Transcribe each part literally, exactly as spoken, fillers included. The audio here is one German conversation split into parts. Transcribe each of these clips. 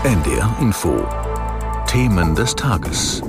N D R Info. Themen des Tages.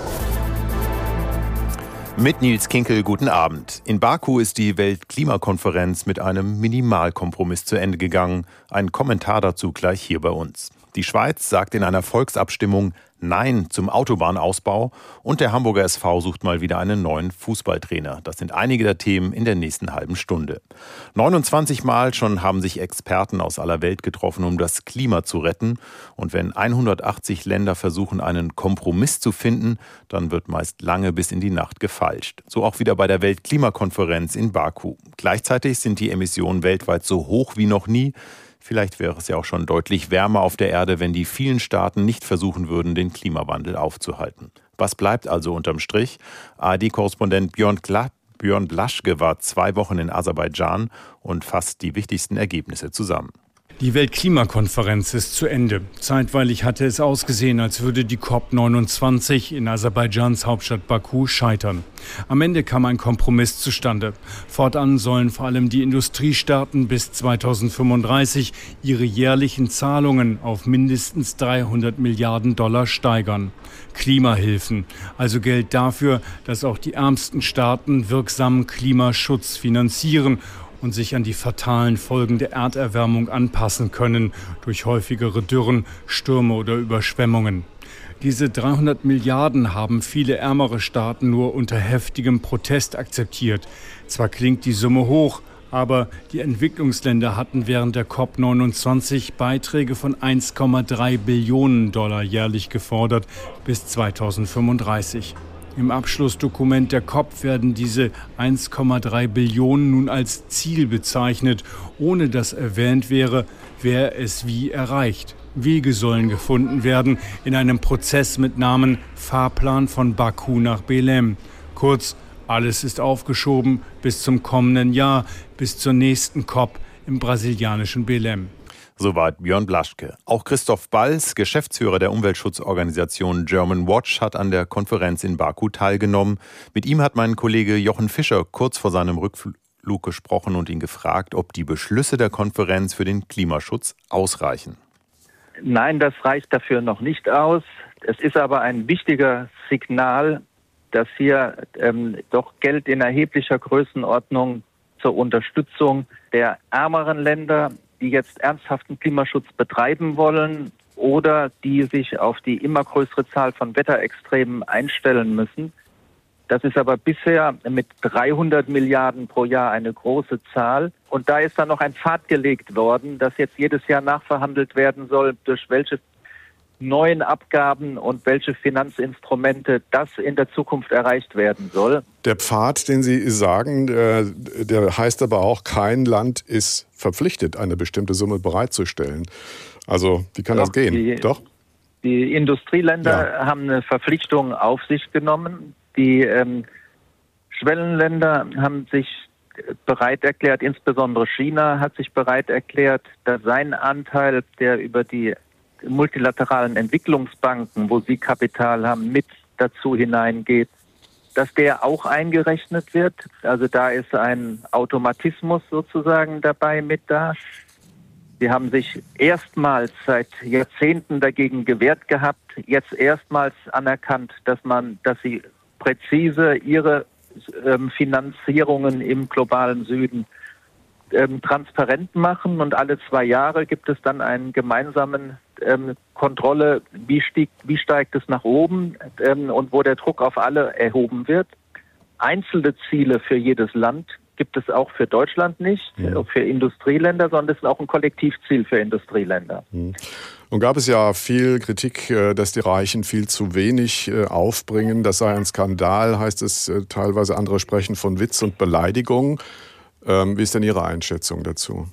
Mit Nils Kinkel, guten Abend. In Baku ist die Weltklimakonferenz mit einem Minimalkompromiss zu Ende gegangen. Ein Kommentar dazu gleich hier bei uns. Die Schweiz sagt in einer Volksabstimmung Nein zum Autobahnausbau und der Hamburger S V sucht mal wieder einen neuen Fußballtrainer. Das sind einige der Themen in der nächsten halben Stunde. neunundzwanzig Mal schon haben sich Experten aus aller Welt getroffen, um das Klima zu retten. Und wenn hundertachtzig Länder versuchen, einen Kompromiss zu finden, dann wird meist lange bis in die Nacht gefeilscht. So auch wieder bei der Weltklimakonferenz in Baku. Gleichzeitig sind die Emissionen weltweit so hoch wie noch nie. Vielleicht wäre es ja auch schon deutlich wärmer auf der Erde, wenn die vielen Staaten nicht versuchen würden, den Klimawandel aufzuhalten. Was bleibt also unterm Strich? A R D-Korrespondent Björn, Gla- Björn Blaschke war zwei Wochen in Aserbaidschan und fasst die wichtigsten Ergebnisse zusammen. Die Weltklimakonferenz ist zu Ende. Zeitweilig hatte es ausgesehen, als würde die C O P neunundzwanzig in Aserbaidschans Hauptstadt Baku scheitern. Am Ende kam ein Kompromiss zustande. Fortan sollen vor allem die Industriestaaten bis zweitausendfünfunddreißig ihre jährlichen Zahlungen auf mindestens dreihundert Milliarden Dollar steigern. Klimahilfen, also Geld dafür, dass auch die ärmsten Staaten wirksamen Klimaschutz finanzieren und sich an die fatalen Folgen der Erderwärmung anpassen können, durch häufigere Dürren, Stürme oder Überschwemmungen. Diese dreihundert Milliarden haben viele ärmere Staaten nur unter heftigem Protest akzeptiert. Zwar klingt die Summe hoch, aber die Entwicklungsländer hatten während der C O P neunundzwanzig Beiträge von eins Komma drei Billionen Dollar jährlich gefordert bis zweitausendfünfunddreißig. Im Abschlussdokument der C O P werden diese eins Komma drei Billionen nun als Ziel bezeichnet, ohne dass erwähnt wäre, wer es wie erreicht. Wege sollen gefunden werden in einem Prozess mit Namen Fahrplan von Baku nach Belém. Kurz, alles ist aufgeschoben bis zum kommenden Jahr, bis zur nächsten C O P im brasilianischen Belém. Soweit Björn Blaschke. Auch Christoph Balz, Geschäftsführer der Umweltschutzorganisation German Watch, hat an der Konferenz in Baku teilgenommen. Mit ihm hat mein Kollege Jochen Fischer kurz vor seinem Rückflug gesprochen und ihn gefragt, ob die Beschlüsse der Konferenz für den Klimaschutz ausreichen. Nein, das reicht dafür noch nicht aus. Es ist aber ein wichtiger Signal, dass hier ähm, doch Geld in erheblicher Größenordnung zur Unterstützung der ärmeren Länder, die jetzt ernsthaften Klimaschutz betreiben wollen oder die sich auf die immer größere Zahl von Wetterextremen einstellen müssen. Das ist aber bisher mit dreihundert Milliarden pro Jahr eine große Zahl. Und da ist dann noch ein Pfad gelegt worden, dass jetzt jedes Jahr nachverhandelt werden soll, durch welche neuen Abgaben und welche Finanzinstrumente das in der Zukunft erreicht werden soll. Der Pfad, den Sie sagen, der, der heißt aber auch, kein Land ist verpflichtet, eine bestimmte Summe bereitzustellen. Also wie kann Doch, das gehen? Die, Doch? Die Industrieländer ja. haben eine Verpflichtung auf sich genommen. Die ähm, Schwellenländer haben sich bereit erklärt, insbesondere China hat sich bereit erklärt, dass sein Anteil, der über die multilateralen Entwicklungsbanken, wo sie Kapital haben, mit dazu hineingeht, dass der auch eingerechnet wird. Also da ist ein Automatismus sozusagen dabei mit da. Sie haben sich erstmals seit Jahrzehnten dagegen gewehrt gehabt, jetzt erstmals anerkannt, dass man, dass sie präzise ihre ähm, Finanzierungen im globalen Süden ähm, transparent machen, und alle zwei Jahre gibt es dann einen gemeinsamen ähm, Kontrolle, wie, stieg, wie steigt es nach oben ähm, und wo der Druck auf alle erhoben wird. Einzelne Ziele für jedes Land gibt es auch für Deutschland nicht, ja. für Industrieländer, sondern es ist auch ein Kollektivziel für Industrieländer. Mhm. Nun gab es ja viel Kritik, dass die Reichen viel zu wenig aufbringen. Das sei ein Skandal, heißt es teilweise. Andere sprechen von Witz und Beleidigung. Wie ist denn Ihre Einschätzung dazu?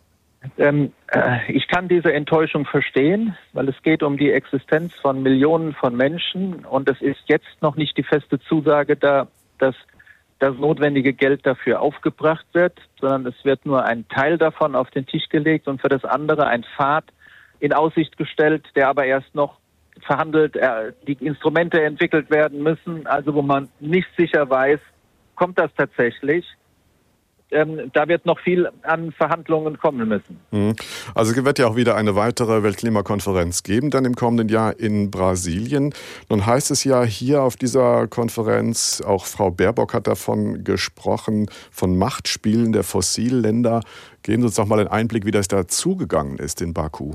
Ähm, äh, ich kann diese Enttäuschung verstehen, weil es geht um die Existenz von Millionen von Menschen, und es ist jetzt noch nicht die feste Zusage da, dass das notwendige Geld dafür aufgebracht wird, sondern es wird nur ein Teil davon auf den Tisch gelegt und für das andere ein Pfad in Aussicht gestellt, der aber erst noch verhandelt, äh, die Instrumente entwickelt werden müssen, also wo man nicht sicher weiß, kommt das tatsächlich. ähm, da wird noch viel an Verhandlungen kommen müssen. Also es wird ja auch wieder eine weitere Weltklimakonferenz geben, dann im kommenden Jahr in Brasilien. Nun heißt es ja hier auf dieser Konferenz, auch Frau Baerbock hat davon gesprochen, von Machtspielen der Fossilländer. Geben Sie uns doch mal einen Einblick, wie das da zugegangen ist in Baku.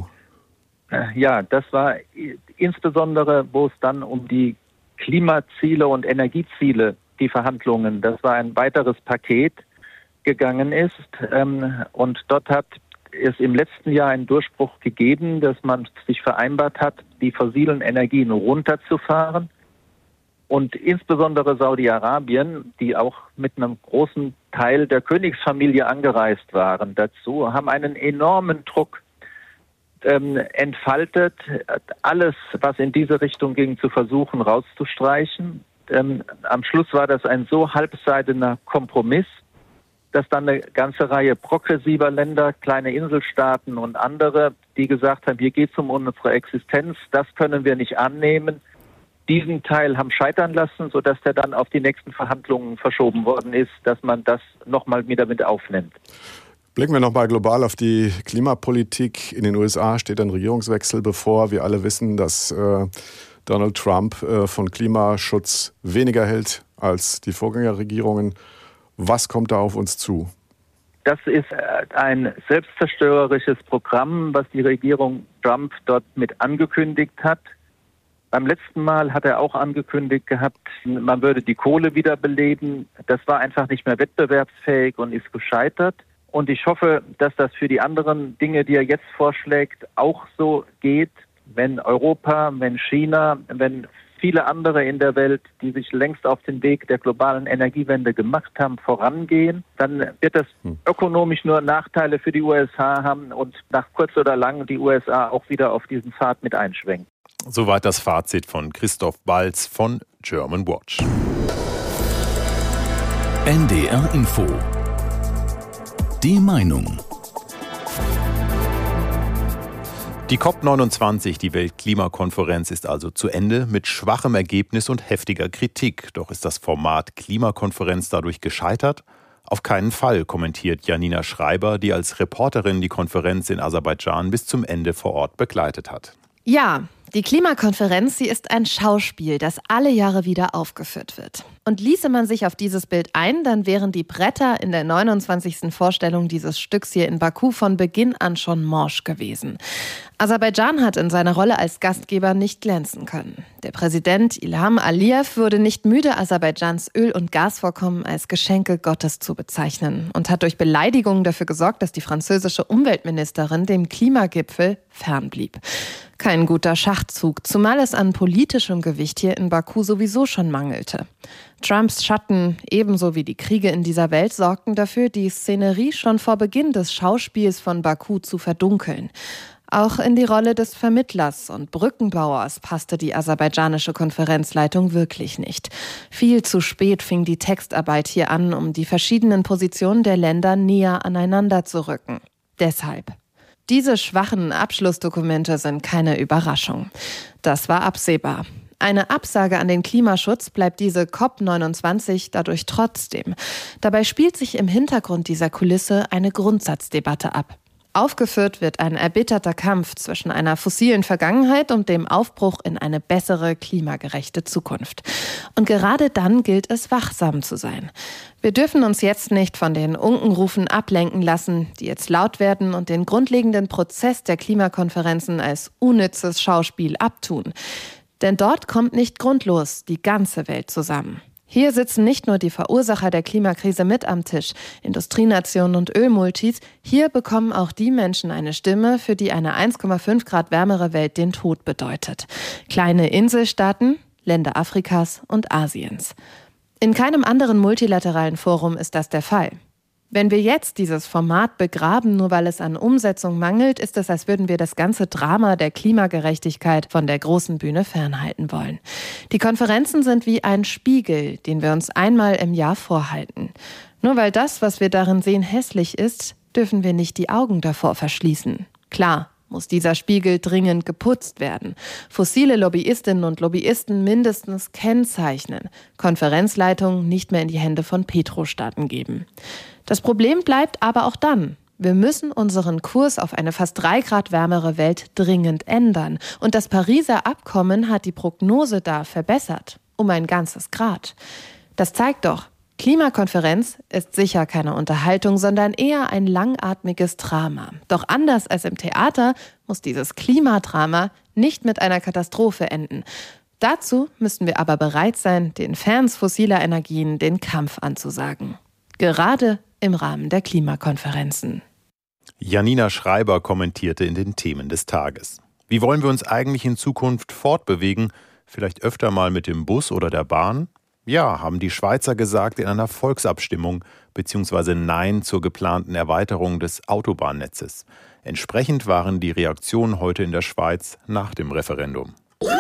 Ja, das war insbesondere, wo es dann um die Klimaziele und Energieziele, die Verhandlungen, das war ein weiteres Paket, gegangen ist. Und dort hat es im letzten Jahr einen Durchbruch gegeben, dass man sich vereinbart hat, die fossilen Energien runterzufahren. Und insbesondere Saudi-Arabien, die auch mit einem großen Teil der Königsfamilie angereist waren dazu, haben einen enormen Druck ähm, entfaltet, alles, was in diese Richtung ging, zu versuchen rauszustreichen. Ähm, am Schluss war das ein so halbseidener Kompromiss, dass dann eine ganze Reihe progressiver Länder, kleine Inselstaaten und andere, die gesagt haben, hier geht es um unsere Existenz, das können wir nicht annehmen, diesen Teil haben scheitern lassen, sodass der dann auf die nächsten Verhandlungen verschoben worden ist, dass man das nochmal wieder mit aufnimmt. Blicken wir nochmal global auf die Klimapolitik. In den U S A steht ein Regierungswechsel bevor. Wir alle wissen, dass äh, Donald Trump äh, von Klimaschutz weniger hält als die Vorgängerregierungen. Was kommt da auf uns zu? Das ist ein selbstzerstörerisches Programm, was die Regierung Trump dort mit angekündigt hat. Beim letzten Mal hat er auch angekündigt gehabt, man würde die Kohle wiederbeleben. Das war einfach nicht mehr wettbewerbsfähig und ist gescheitert. Und ich hoffe, dass das für die anderen Dinge, die er jetzt vorschlägt, auch so geht. Wenn Europa, wenn China, wenn viele andere in der Welt, die sich längst auf den Weg der globalen Energiewende gemacht haben, vorangehen, dann wird das ökonomisch nur Nachteile für die U S A haben und nach kurz oder lang die U S A auch wieder auf diesen Pfad mit einschwenken. Soweit das Fazit von Christoph Balz von German Watch. N D R Info. Die Meinung. Die COP neunundzwanzig, die Weltklimakonferenz, ist also zu Ende mit schwachem Ergebnis und heftiger Kritik. Doch ist das Format Klimakonferenz dadurch gescheitert? Auf keinen Fall, kommentiert Janina Schreiber, die als Reporterin die Konferenz in Aserbaidschan bis zum Ende vor Ort begleitet hat. Ja, die Klimakonferenz, sie ist ein Schauspiel, das alle Jahre wieder aufgeführt wird. Und ließe man sich auf dieses Bild ein, dann wären die Bretter in der neunundzwanzigsten Vorstellung dieses Stücks hier in Baku von Beginn an schon morsch gewesen. Aserbaidschan hat in seiner Rolle als Gastgeber nicht glänzen können. Der Präsident Ilham Aliyev wurde nicht müde, Aserbaidschans Öl- und Gasvorkommen als Geschenke Gottes zu bezeichnen und hat durch Beleidigungen dafür gesorgt, dass die französische Umweltministerin dem Klimagipfel fernblieb. Kein guter Schachzug, zumal es an politischem Gewicht hier in Baku sowieso schon mangelte. Trumps Schatten, ebenso wie die Kriege in dieser Welt, sorgten dafür, die Szenerie schon vor Beginn des Schauspiels von Baku zu verdunkeln. Auch in die Rolle des Vermittlers und Brückenbauers passte die aserbaidschanische Konferenzleitung wirklich nicht. Viel zu spät fing die Textarbeit hier an, um die verschiedenen Positionen der Länder näher aneinander zu rücken. Deshalb. Diese schwachen Abschlussdokumente sind keine Überraschung. Das war absehbar. Eine Absage an den Klimaschutz bleibt diese COP neunundzwanzig dadurch trotzdem. Dabei spielt sich im Hintergrund dieser Kulisse eine Grundsatzdebatte ab. Aufgeführt wird ein erbitterter Kampf zwischen einer fossilen Vergangenheit und dem Aufbruch in eine bessere, klimagerechte Zukunft. Und gerade dann gilt es, wachsam zu sein. Wir dürfen uns jetzt nicht von den Unkenrufen ablenken lassen, die jetzt laut werden und den grundlegenden Prozess der Klimakonferenzen als unnützes Schauspiel abtun. Denn dort kommt nicht grundlos die ganze Welt zusammen. Hier sitzen nicht nur die Verursacher der Klimakrise mit am Tisch, Industrienationen und Ölmultis, hier bekommen auch die Menschen eine Stimme, für die eine eins Komma fünf Grad wärmere Welt den Tod bedeutet. Kleine Inselstaaten, Länder Afrikas und Asiens. In keinem anderen multilateralen Forum ist das der Fall. Wenn wir jetzt dieses Format begraben, nur weil es an Umsetzung mangelt, ist es, als würden wir das ganze Drama der Klimagerechtigkeit von der großen Bühne fernhalten wollen. Die Konferenzen sind wie ein Spiegel, den wir uns einmal im Jahr vorhalten. Nur weil das, was wir darin sehen, hässlich ist, dürfen wir nicht die Augen davor verschließen. Klar, muss dieser Spiegel dringend geputzt werden. Fossile Lobbyistinnen und Lobbyisten mindestens kennzeichnen. Konferenzleitungen nicht mehr in die Hände von Petrostaaten geben. Das Problem bleibt aber auch dann. Wir müssen unseren Kurs auf eine fast drei Grad wärmere Welt dringend ändern. Und das Pariser Abkommen hat die Prognose da verbessert. Um ein ganzes Grad. Das zeigt doch, Klimakonferenz ist sicher keine Unterhaltung, sondern eher ein langatmiges Drama. Doch anders als im Theater muss dieses Klimadrama nicht mit einer Katastrophe enden. Dazu müssten wir aber bereit sein, den Fans fossiler Energien den Kampf anzusagen. Gerade im Rahmen der Klimakonferenzen. Janina Schreiber kommentierte in den Themen des Tages. Wie wollen wir uns eigentlich in Zukunft fortbewegen? Vielleicht öfter mal mit dem Bus oder der Bahn? Ja, haben die Schweizer gesagt in einer Volksabstimmung, beziehungsweise Nein zur geplanten Erweiterung des Autobahnnetzes. Entsprechend waren die Reaktionen heute in der Schweiz nach dem Referendum.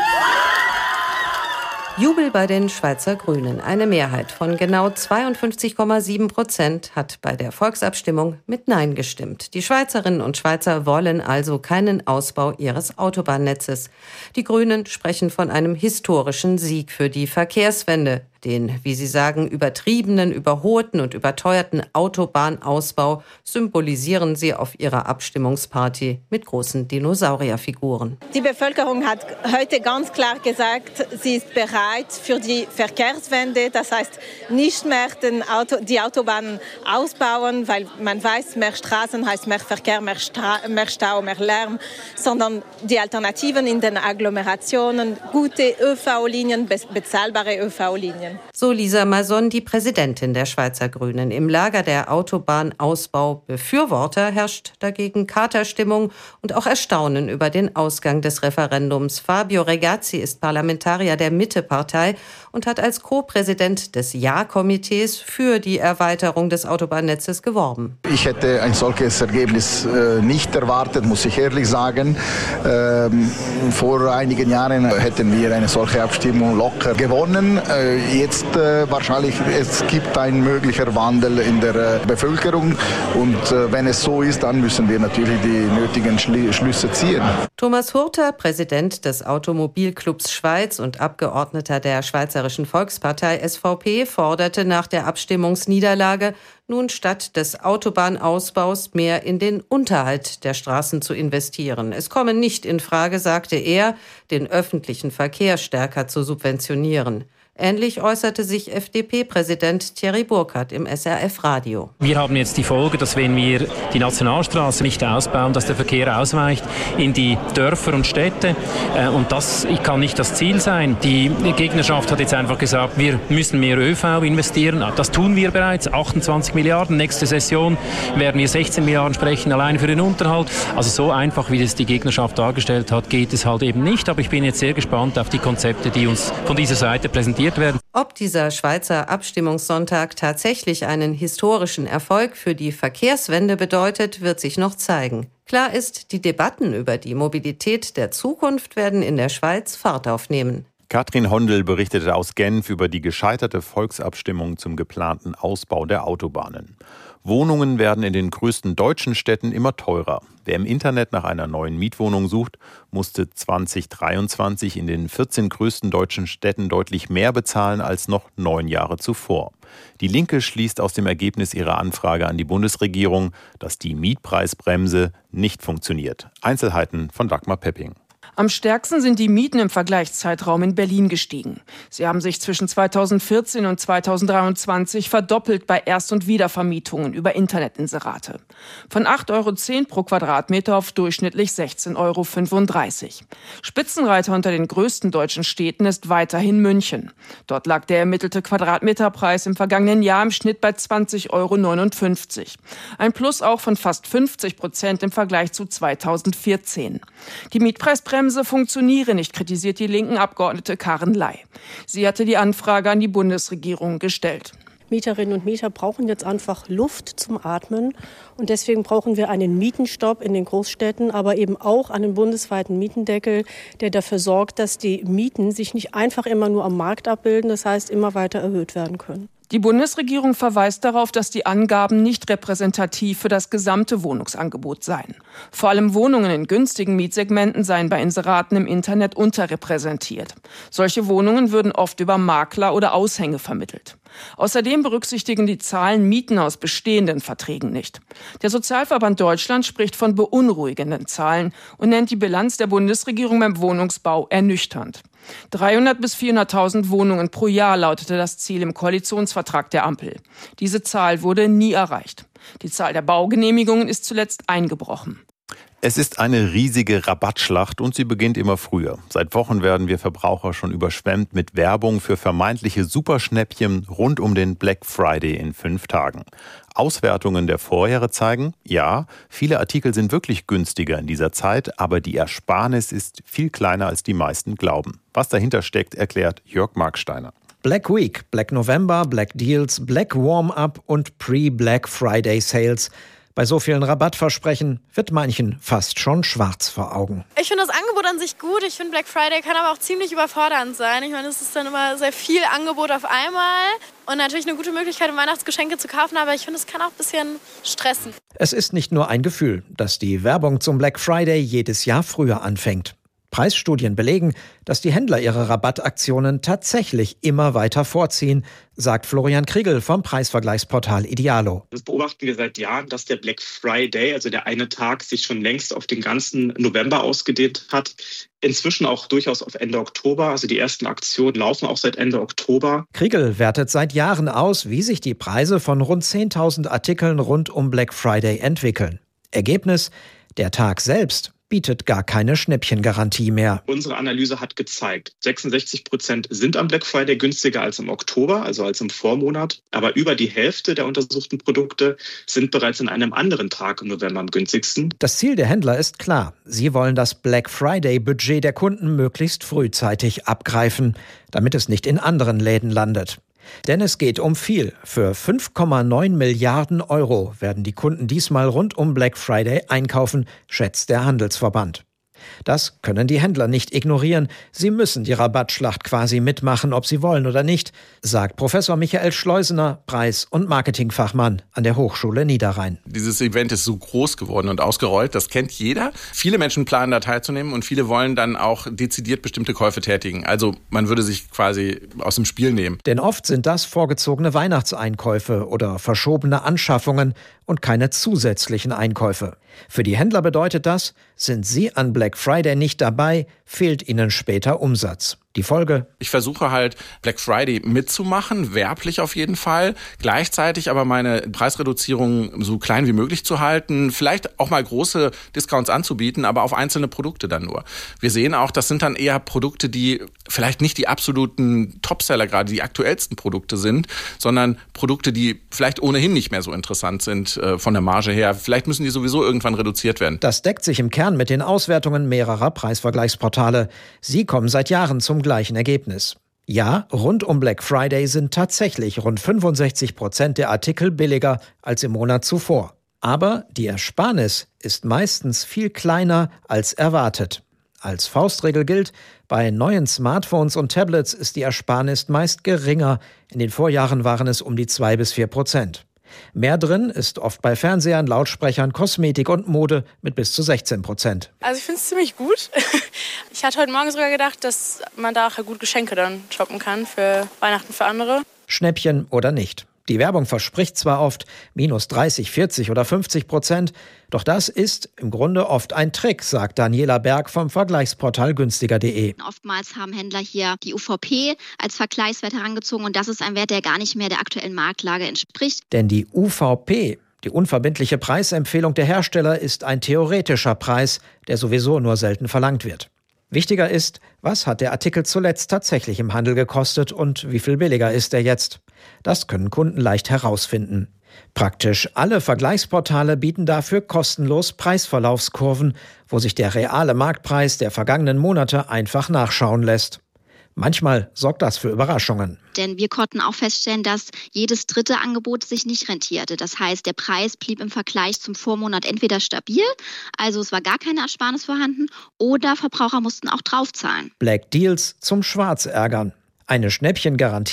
Jubel bei den Schweizer Grünen. Eine Mehrheit von genau zweiundfünfzig Komma sieben Prozent hat bei der Volksabstimmung mit Nein gestimmt. Die Schweizerinnen und Schweizer wollen also keinen Ausbau ihres Autobahnnetzes. Die Grünen sprechen von einem historischen Sieg für die Verkehrswende. Den, wie sie sagen, übertriebenen, überholten und überteuerten Autobahnausbau symbolisieren sie auf ihrer Abstimmungsparty mit großen Dinosaurierfiguren. Die Bevölkerung hat heute ganz klar gesagt, sie ist bereit für die Verkehrswende. Das heißt, nicht mehr den Auto, die Autobahnen ausbauen, weil man weiß, mehr Straßen heißt mehr Verkehr, mehr, Stra- mehr Stau, mehr Lärm, sondern die Alternativen in den Agglomerationen, gute ÖV-Linien, be- bezahlbare ÖV-Linien. So Lisa Mason, die Präsidentin der Schweizer Grünen. Im Lager der Autobahnausbau-Befürworter herrscht dagegen Katerstimmung und auch Erstaunen über den Ausgang des Referendums. Fabio Regazzi ist Parlamentarier der Mitte-Partei und hat als Co-Präsident des Ja-Komitees für die Erweiterung des Autobahnnetzes geworben. Ich hätte ein solches Ergebnis äh, nicht erwartet, muss ich ehrlich sagen. Ähm, vor einigen Jahren hätten wir eine solche Abstimmung locker gewonnen. Äh, Jetzt äh, wahrscheinlich, es gibt ein möglicher Wandel in der äh, Bevölkerung und äh, wenn es so ist, dann müssen wir natürlich die nötigen Schli- Schlüsse ziehen. Thomas Hurter, Präsident des Automobilclubs Schweiz und Abgeordneter der Schweizerischen Volkspartei S V P, forderte nach der Abstimmungsniederlage, nun statt des Autobahnausbaus mehr in den Unterhalt der Straßen zu investieren. Es komme nicht in Frage, sagte er, den öffentlichen Verkehr stärker zu subventionieren. Ähnlich äußerte sich F D P-Präsident Thierry Burkhardt im S R F-Radio. Wir haben jetzt die Folge, dass wenn wir die Nationalstraße nicht ausbauen, dass der Verkehr ausweicht in die Dörfer und Städte. Und das kann nicht das Ziel sein. Die Gegnerschaft hat jetzt einfach gesagt, wir müssen mehr ÖV investieren. Das tun wir bereits, achtundzwanzig Milliarden. Nächste Session werden wir sechzehn Milliarden sprechen, allein für den Unterhalt. Also so einfach, wie das die Gegnerschaft dargestellt hat, geht es halt eben nicht. Aber ich bin jetzt sehr gespannt auf die Konzepte, die uns von dieser Seite präsentiert werden. Ob dieser Schweizer Abstimmungssonntag tatsächlich einen historischen Erfolg für die Verkehrswende bedeutet, wird sich noch zeigen. Klar ist, die Debatten über die Mobilität der Zukunft werden in der Schweiz Fahrt aufnehmen. Katrin Hondel berichtete aus Genf über die gescheiterte Volksabstimmung zum geplanten Ausbau der Autobahnen. Wohnungen werden in den größten deutschen Städten immer teurer. Wer im Internet nach einer neuen Mietwohnung sucht, musste zwanzig dreiundzwanzig in den vierzehn größten deutschen Städten deutlich mehr bezahlen als noch neun Jahre zuvor. Die Linke schließt aus dem Ergebnis ihrer Anfrage an die Bundesregierung, dass die Mietpreisbremse nicht funktioniert. Einzelheiten von Dagmar Pepping. Am stärksten sind die Mieten im Vergleichszeitraum in Berlin gestiegen. Sie haben sich zwischen zweitausendvierzehn und zweitausenddreiundzwanzig verdoppelt bei Erst- und Wiedervermietungen über Internetinserate. Von acht Euro zehn pro Quadratmeter auf durchschnittlich sechzehn Euro fünfunddreißig. Spitzenreiter unter den größten deutschen Städten ist weiterhin München. Dort lag der ermittelte Quadratmeterpreis im vergangenen Jahr im Schnitt bei zwanzig Euro neunundfünfzig. Ein Plus auch von fast fünfzig Prozent im Vergleich zu zweitausendvierzehn. Die Mietpreisbremse funktioniere nicht, kritisiert die linken Abgeordnete Karen Ley. Sie hatte die Anfrage an die Bundesregierung gestellt. Mieterinnen und Mieter brauchen jetzt einfach Luft zum Atmen. Und deswegen brauchen wir einen Mietenstopp in den Großstädten, aber eben auch einen bundesweiten Mietendeckel, der dafür sorgt, dass die Mieten sich nicht einfach immer nur am Markt abbilden, das heißt immer weiter erhöht werden können. Die Bundesregierung verweist darauf, dass die Angaben nicht repräsentativ für das gesamte Wohnungsangebot seien. Vor allem Wohnungen in günstigen Mietsegmenten seien bei Inseraten im Internet unterrepräsentiert. Solche Wohnungen würden oft über Makler oder Aushänge vermittelt. Außerdem berücksichtigen die Zahlen Mieten aus bestehenden Verträgen nicht. Der Sozialverband Deutschland spricht von beunruhigenden Zahlen und nennt die Bilanz der Bundesregierung beim Wohnungsbau ernüchternd. dreihundert bis vierhunderttausend Wohnungen pro Jahr lautete das Ziel im Koalitionsvertrag der Ampel. Diese Zahl wurde nie erreicht. Die Zahl der Baugenehmigungen ist zuletzt eingebrochen. Es ist eine riesige Rabattschlacht und sie beginnt immer früher. Seit Wochen werden wir Verbraucher schon überschwemmt mit Werbung für vermeintliche Superschnäppchen rund um den Black Friday in fünf Tagen. Auswertungen der Vorjahre zeigen, ja, viele Artikel sind wirklich günstiger in dieser Zeit, aber die Ersparnis ist viel kleiner, als die meisten glauben. Was dahinter steckt, erklärt Jörg Marksteiner. Black Week, Black November, Black Deals, Black Warm-Up und Pre-Black Friday Sales. Bei so vielen Rabattversprechen wird manchen fast schon schwarz vor Augen. Ich finde das Angebot an sich gut. Ich finde, Black Friday kann aber auch ziemlich überfordernd sein. Ich meine, es ist dann immer sehr viel Angebot auf einmal und natürlich eine gute Möglichkeit, um Weihnachtsgeschenke zu kaufen, aber ich finde, es kann auch ein bisschen stressen. Es ist nicht nur ein Gefühl, dass die Werbung zum Black Friday jedes Jahr früher anfängt. Preisstudien belegen, dass die Händler ihre Rabattaktionen tatsächlich immer weiter vorziehen, sagt Florian Kriegel vom Preisvergleichsportal Idealo. Das beobachten wir seit Jahren, dass der Black Friday, also der eine Tag, sich schon längst auf den ganzen November ausgedehnt hat. Inzwischen auch durchaus auf Ende Oktober. Also die ersten Aktionen laufen auch seit Ende Oktober. Kriegel wertet seit Jahren aus, wie sich die Preise von rund zehntausend Artikeln rund um Black Friday entwickeln. Ergebnis: Der Tag selbst bietet gar keine Schnäppchengarantie mehr. Unsere Analyse hat gezeigt, sechsundsechzig Prozent sind am Black Friday günstiger als im Oktober, also als im Vormonat. Aber über die Hälfte der untersuchten Produkte sind bereits an einem anderen Tag im November am günstigsten. Das Ziel der Händler ist klar. Sie wollen das Black Friday-Budget der Kunden möglichst frühzeitig abgreifen, damit es nicht in anderen Läden landet. Denn es geht um viel. Für fünf Komma neun Milliarden Euro werden die Kunden diesmal rund um Black Friday einkaufen, schätzt der Handelsverband. Das können die Händler nicht ignorieren. Sie müssen die Rabattschlacht quasi mitmachen, ob sie wollen oder nicht, sagt Professor Michael Schleusener, Preis- und Marketingfachmann an der Hochschule Niederrhein. Dieses Event ist so groß geworden und ausgerollt, das kennt jeder. Viele Menschen planen da teilzunehmen und viele wollen dann auch dezidiert bestimmte Käufe tätigen. Also man würde sich quasi aus dem Spiel nehmen. Denn oft sind das vorgezogene Weihnachtseinkäufe oder verschobene Anschaffungen und keine zusätzlichen Einkäufe. Für die Händler bedeutet das, sind sie an Black Friday nicht dabei, fehlt ihnen später Umsatz. Die Folge? Ich versuche halt Black Friday mitzumachen, werblich auf jeden Fall, gleichzeitig aber meine Preisreduzierung so klein wie möglich zu halten, vielleicht auch mal große Discounts anzubieten, aber auf einzelne Produkte dann nur. Wir sehen auch, das sind dann eher Produkte, die vielleicht nicht die absoluten Topseller, gerade die aktuellsten Produkte sind, sondern Produkte, die vielleicht ohnehin nicht mehr so interessant sind äh, von der Marge her. Vielleicht müssen die sowieso irgendwann reduziert werden. Das deckt sich im Kern mit den Auswertungen mehrerer Preisvergleichsportale. Sie kommen seit Jahren zum gleichen Ergebnis. Ja, rund um Black Friday sind tatsächlich rund fünfundsechzig Prozent der Artikel billiger als im Monat zuvor. Aber die Ersparnis ist meistens viel kleiner als erwartet. Als Faustregel gilt, bei neuen Smartphones und Tablets ist die Ersparnis meist geringer. In den Vorjahren waren es um die zwei bis vier Prozent. Mehr drin ist oft bei Fernsehern, Lautsprechern, Kosmetik und Mode mit bis zu sechzehn Prozent. Also ich finde es ziemlich gut. Ich hatte heute Morgen sogar gedacht, dass man da auch gut Geschenke dann shoppen kann für Weihnachten für andere. Schnäppchen oder nicht. Die Werbung verspricht zwar oft minus dreißig, vierzig oder fünfzig Prozent, doch das ist im Grunde oft ein Trick, sagt Daniela Berg vom Vergleichsportal günstiger punkt de. Oftmals haben Händler hier die U V P als Vergleichswert herangezogen und das ist ein Wert, der gar nicht mehr der aktuellen Marktlage entspricht. Denn die U V P, die unverbindliche Preisempfehlung der Hersteller, ist ein theoretischer Preis, der sowieso nur selten verlangt wird. Wichtiger ist, was hat der Artikel zuletzt tatsächlich im Handel gekostet und wie viel billiger ist er jetzt? Das können Kunden leicht herausfinden. Praktisch alle Vergleichsportale bieten dafür kostenlos Preisverlaufskurven, wo sich der reale Marktpreis der vergangenen Monate einfach nachschauen lässt. Manchmal sorgt das für Überraschungen. Denn wir konnten auch feststellen, dass jedes dritte Angebot sich nicht rentierte. Das heißt, der Preis blieb im Vergleich zum Vormonat entweder stabil, also es war gar keine Ersparnis vorhanden, oder Verbraucher mussten auch draufzahlen. Black Deals zum Schwarzärgern. Eine Schnäppchengarantie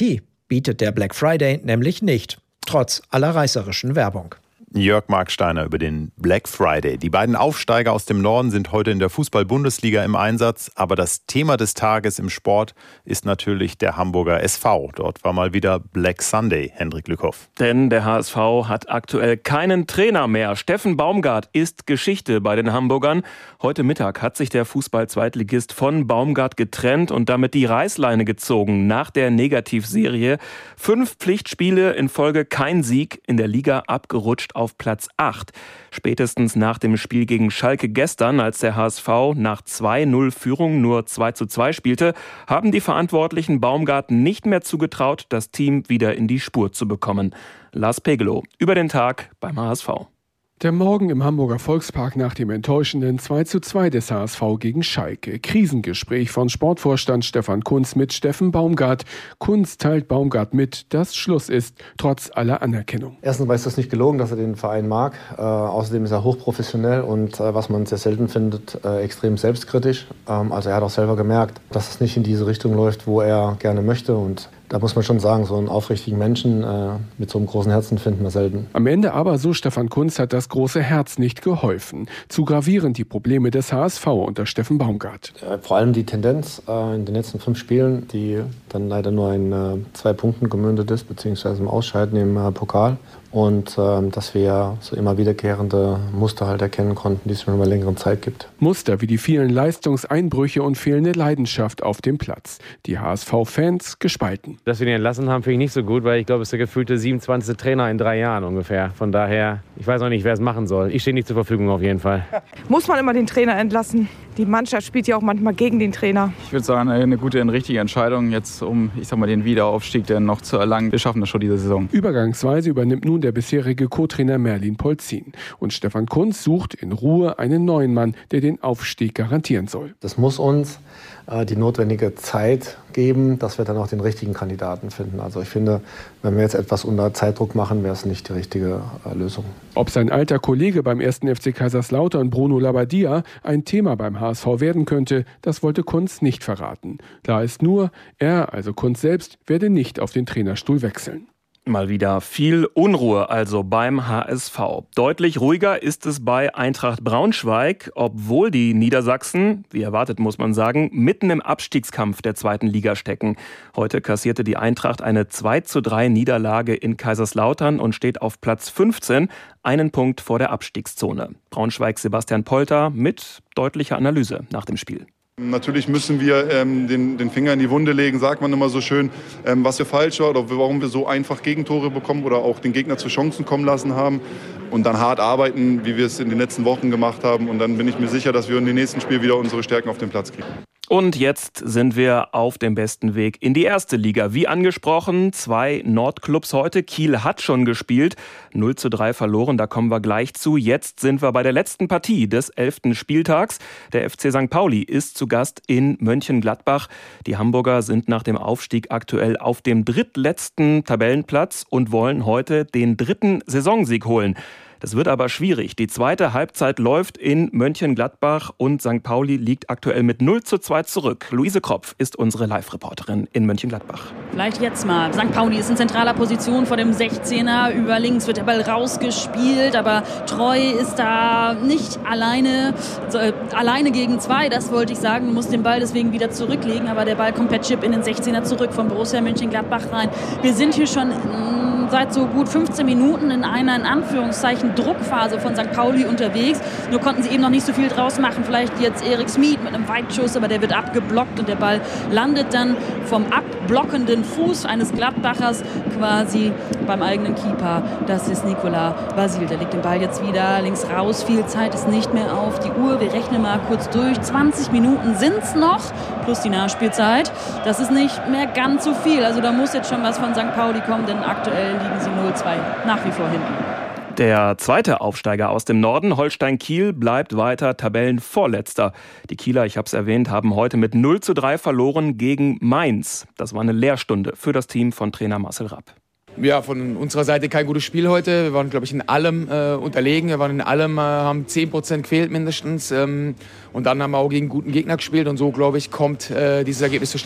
bietet der Black Friday nämlich nicht, trotz aller reißerischen Werbung. Jörg Marksteiner über den Black Friday. Die beiden Aufsteiger aus dem Norden sind heute in der Fußball-Bundesliga im Einsatz. Aber das Thema des Tages im Sport ist natürlich der Hamburger S V. Dort war mal wieder Black Sunday, Hendrik Lückhoff. Denn der H S V hat aktuell keinen Trainer mehr. Steffen Baumgart ist Geschichte bei den Hamburgern. Heute Mittag hat sich der Fußball-Zweitligist von Baumgart getrennt und damit die Reißleine gezogen nach der Negativserie. Fünf Pflichtspiele in Folge, kein Sieg, in der Liga abgerutscht auf Platz acht. Spätestens nach dem Spiel gegen Schalke gestern, als der H S V nach zwei null Führung nur zwei zu zwei spielte, haben die Verantwortlichen Baumgart nicht mehr zugetraut, das Team wieder in die Spur zu bekommen. Lars Pegelow über den Tag beim H S V. Der Morgen im Hamburger Volkspark nach dem enttäuschenden zwei zu zwei des H S V gegen Schalke. Krisengespräch von Sportvorstand Stefan Kuntz mit Steffen Baumgart. Kuntz teilt Baumgart mit, dass Schluss ist, trotz aller Anerkennung. Erstens ist das nicht gelogen, dass er den Verein mag. Äh, außerdem ist er hochprofessionell und, äh, was man sehr selten findet, äh, extrem selbstkritisch. Ähm, also er hat auch selber gemerkt, dass es nicht in diese Richtung läuft, wo er gerne möchte. Und da muss man schon sagen, so einen aufrichtigen Menschen äh, mit so einem großen Herzen finden wir selten. Am Ende aber, so Stefan Kuntz, hat das große Herz nicht geholfen. Zu gravierend die Probleme des H S V unter Steffen Baumgart. Äh, vor allem die Tendenz äh, in den letzten fünf Spielen, die dann leider nur in äh, zwei Punkten gemündet ist, beziehungsweise im Ausscheiden im äh, Pokal. Und äh, dass wir so immer wiederkehrende Muster halt erkennen konnten, die es schon über längere Zeit gibt. Muster wie die vielen Leistungseinbrüche und fehlende Leidenschaft auf dem Platz. Die H S V-Fans gespalten. Dass wir ihn entlassen haben, finde ich nicht so gut, weil ich glaube, es ist der gefühlte siebenundzwanzigste Trainer in drei Jahren ungefähr. Von daher, ich weiß auch nicht, wer es machen soll. Ich stehe nicht zur Verfügung auf jeden Fall. Muss man immer den Trainer entlassen? Die Mannschaft spielt ja auch manchmal gegen den Trainer. Ich würde sagen, eine gute, eine richtige Entscheidung jetzt, um, ich sag mal, den Wiederaufstieg dann noch zu erlangen. Wir schaffen das schon diese Saison. Übergangsweise übernimmt nun der bisherige Co-Trainer Merlin Polzin. Und Stefan Kuntz sucht in Ruhe einen neuen Mann, der den Aufstieg garantieren soll. Das muss uns äh, die notwendige Zeit geben, dass wir dann auch den richtigen Kandidaten finden. Also ich finde, wenn wir jetzt etwas unter Zeitdruck machen, wäre es nicht die richtige äh, Lösung. Ob sein alter Kollege beim ersten F C Kaiserslautern, Bruno Labbadia, ein Thema beim H S V werden könnte, das wollte Kuntz nicht verraten. Klar ist nur, er, also Kuntz selbst, werde nicht auf den Trainerstuhl wechseln. Mal wieder viel Unruhe also beim H S V. Deutlich ruhiger ist es bei Eintracht Braunschweig, obwohl die Niedersachsen, wie erwartet muss man sagen, mitten im Abstiegskampf der zweiten Liga stecken. Heute kassierte die Eintracht eine zwei zu drei Niederlage in Kaiserslautern und steht auf Platz fünfzehn, einen Punkt vor der Abstiegszone. Braunschweigs Sebastian Polter mit deutlicher Analyse nach dem Spiel. Natürlich müssen wir ähm, den, den Finger in die Wunde legen, sagt man immer so schön, ähm, was hier falsch war oder warum wir so einfach Gegentore bekommen oder auch den Gegner zu Chancen kommen lassen haben. Und dann hart arbeiten, wie wir es in den letzten Wochen gemacht haben. Und dann bin ich mir sicher, dass wir in den nächsten Spielen wieder unsere Stärken auf den Platz kriegen. Und jetzt sind wir auf dem besten Weg in die erste Liga. Wie angesprochen, zwei Nordclubs heute. Kiel hat schon gespielt, null zu drei verloren, da kommen wir gleich zu. Jetzt sind wir bei der letzten Partie des elften Spieltags. Der F C Sankt Pauli ist zu Gast in Mönchengladbach. Die Hamburger sind nach dem Aufstieg aktuell auf dem drittletzten Tabellenplatz und wollen heute den dritten Saisonsieg holen. Das wird aber schwierig. Die zweite Halbzeit läuft in Mönchengladbach und Sankt Pauli liegt aktuell mit null zu zwei zurück. Luise Kropf ist unsere Live-Reporterin in Mönchengladbach. Vielleicht jetzt mal. Sankt Pauli ist in zentraler Position vor dem sechzehner. Über links wird der Ball rausgespielt, aber Treu ist da nicht alleine, äh, alleine gegen zwei. Das wollte ich sagen, muss den Ball deswegen wieder zurücklegen. Aber der Ball kommt per Chip in den sechzehner zurück von Borussia Mönchengladbach rein. Wir sind hier schon mh, seit so gut fünfzehn Minuten in einer, in Anführungszeichen, Druckphase von Sankt Pauli unterwegs. Nur konnten sie eben noch nicht so viel draus machen. Vielleicht jetzt Erik Smith mit einem Weitschuss, aber der wird abgeblockt und der Ball landet dann vom abblockenden Fuß eines Gladbachers quasi beim eigenen Keeper. Das ist Nicolas Vasil. Der legt den Ball jetzt wieder links raus. Viel Zeit ist nicht mehr auf die Uhr. Wir rechnen mal kurz durch. zwanzig Minuten sind es noch, plus die Nachspielzeit. Das ist nicht mehr ganz so viel. Also da muss jetzt schon was von Sankt Pauli kommen, denn aktuell liegen sie null zwei nach wie vor hinten. Der zweite Aufsteiger aus dem Norden, Holstein Kiel, bleibt weiter Tabellenvorletzter. Die Kieler, ich habe es erwähnt, haben heute mit null zu drei verloren gegen Mainz. Das war eine Lehrstunde für das Team von Trainer Marcel Rapp. Ja, von unserer Seite kein gutes Spiel heute. Wir waren, glaube ich, in allem äh, unterlegen. Wir waren in allem, äh, haben zehn Prozent gefehlt mindestens. Ähm, und dann haben wir auch gegen guten Gegner gespielt. Und so, glaube ich, kommt äh, dieses Ergebnis zustande.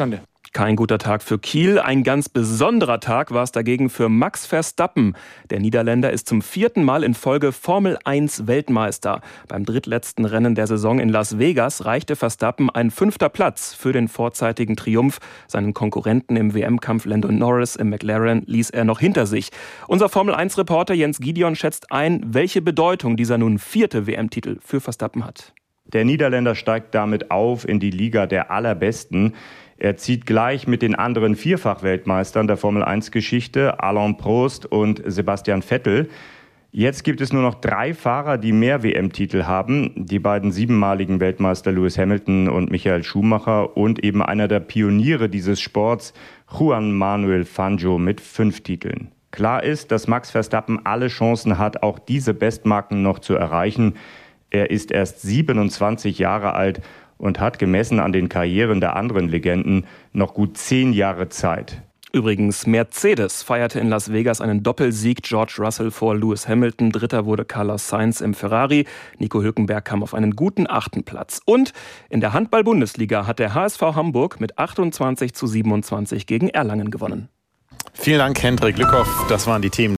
Kein guter Tag für Kiel, ein ganz besonderer Tag war es dagegen für Max Verstappen. Der Niederländer ist zum vierten Mal in Folge Formel eins Weltmeister. Beim drittletzten Rennen der Saison in Las Vegas reichte Verstappen ein fünfter Platz für den vorzeitigen Triumph. Seinen Konkurrenten im W M-Kampf Lando Norris im McLaren ließ er noch hinter sich. Unser Formel eins Reporter Jens Gideon schätzt ein, welche Bedeutung dieser nun vierte W M-Titel für Verstappen hat. Der Niederländer steigt damit auf in die Liga der Allerbesten. Er zieht gleich mit den anderen Vierfach-Weltmeistern der Formel eins Geschichte, Alain Prost und Sebastian Vettel. Jetzt gibt es nur noch drei Fahrer, die mehr W M-Titel haben. Die beiden siebenmaligen Weltmeister Lewis Hamilton und Michael Schumacher und eben einer der Pioniere dieses Sports, Juan Manuel Fangio mit fünf Titeln. Klar ist, dass Max Verstappen alle Chancen hat, auch diese Bestmarken noch zu erreichen. Er ist erst siebenundzwanzig Jahre alt und hat gemessen an den Karrieren der anderen Legenden noch gut zehn Jahre Zeit. Übrigens, Mercedes feierte in Las Vegas einen Doppelsieg. George Russell vor Lewis Hamilton. Dritter wurde Carlos Sainz im Ferrari. Nico Hülkenberg kam auf einen guten achten Platz. Und in der Handball-Bundesliga hat der H S V Hamburg mit achtundzwanzig zu siebenundzwanzig gegen Erlangen gewonnen. Vielen Dank, Hendrik Lückhoff. Das waren die Themen